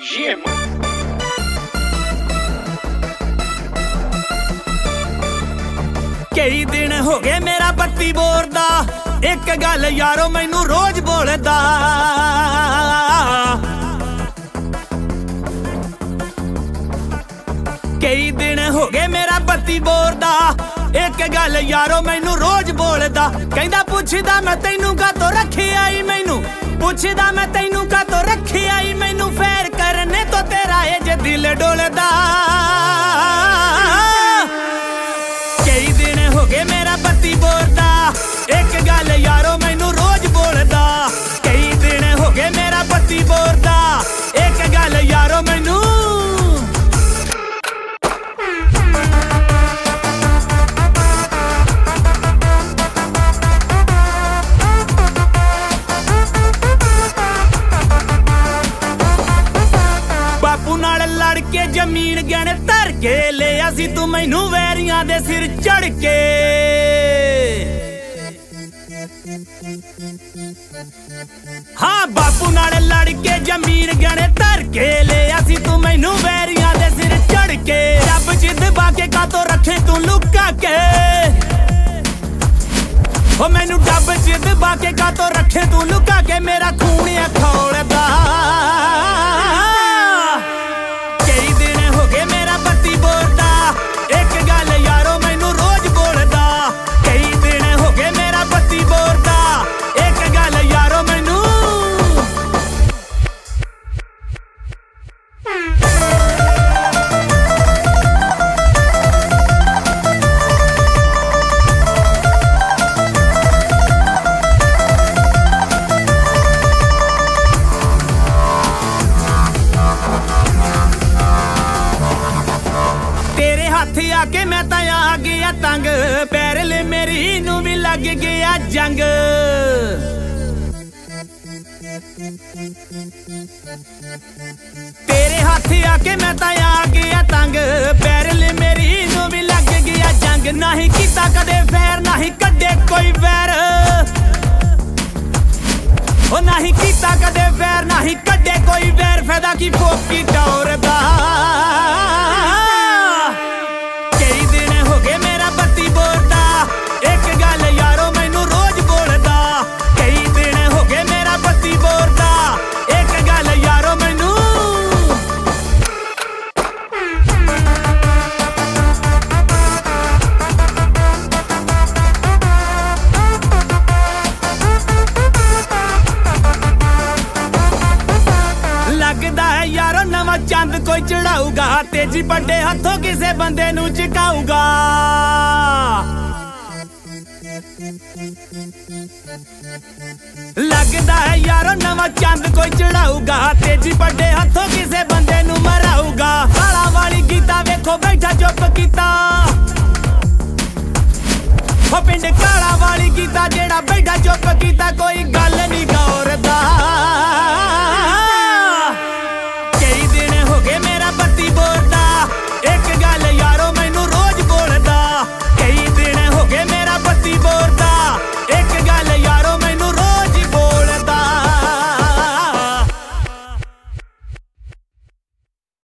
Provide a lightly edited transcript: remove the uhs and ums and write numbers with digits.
कई दिन हो गए मेरा बत्ती बोरदा, एक गल यारो मैनू रोज बोलदा। कई दिन हो गए मेरा बत्ती बोरदा, एक गल यारो मैनू रोज बोलदा। कहंदा पुछदा मैं तैनू कातों रखे आई, मैनू पुछदा मैं तैनू कातों रखे आई। मैनू फैर करने तो तेरा ये जे दिल डोलदा। कई दिन हो गए मेरा बत्ती बोरदा, एक गल यारो मैनू रोज बोलदा। कई दिन हो गए मेरा बत्ती बोरदा, एक गल यारो मैनू। बापू नाल लड़ के जमीन गहने धर के लिया सी तू मैनू वैरियां दे सिर चढ़ के। हाँ बापू नाल लड़ के जमीन गहने धर के लिया सी तू मैनू वैरियां दे सिर चढ़ के। रब जिद बाके कातों रखे तू लुका के, ओ मैनू डब जिद बाके कातों रखे तू लुका के। मेरा खून है खौलदा। कई दिन हो गए मेरा बत्ती बोरदा, एक गल यारो मैनू रोज बोलदा। कई दिन हो गए मेरा बत्ती बोरदा, एक गल यारो मैनू। तेरे हाथ आके मैं तां आ गया तंग, पैरले मेरी नू भी लग गया जंग। तेरे हाथ आके मैं तां आ गया तंग, पैरले मेरी नू भी लग गया जंग। नहीं कीता कदे फैर, नहीं कड्डे कोई वैर। ओ नहीं कीता कदे फैर, नहीं कड्डे कोई वैर। फायदा की फोकी दौर दा। कई दिन हो गए मेरा बत्ती बोरदा, एक गल यारो मैनू रोज बोलदा। कई दिन हो गए मेरा बत्ती बोरदा, एक गल यारो मैनू। लगदा है यारो नवा चंद कोई चढ़ाऊगा, तेजी बड़े हथों किसे बंदे नू झुकाऊगा। लगदा है यारो नवा चंद कोई चढ़ाऊगा, तेजी बड़े हथों किसे बंदे नू मराऊगा। काला वाली गीता वेखो बैठा चुप कीता, हो पिंड काला वाली गीता जेड़ा बैठा चुप कीता। कोई गल नहीं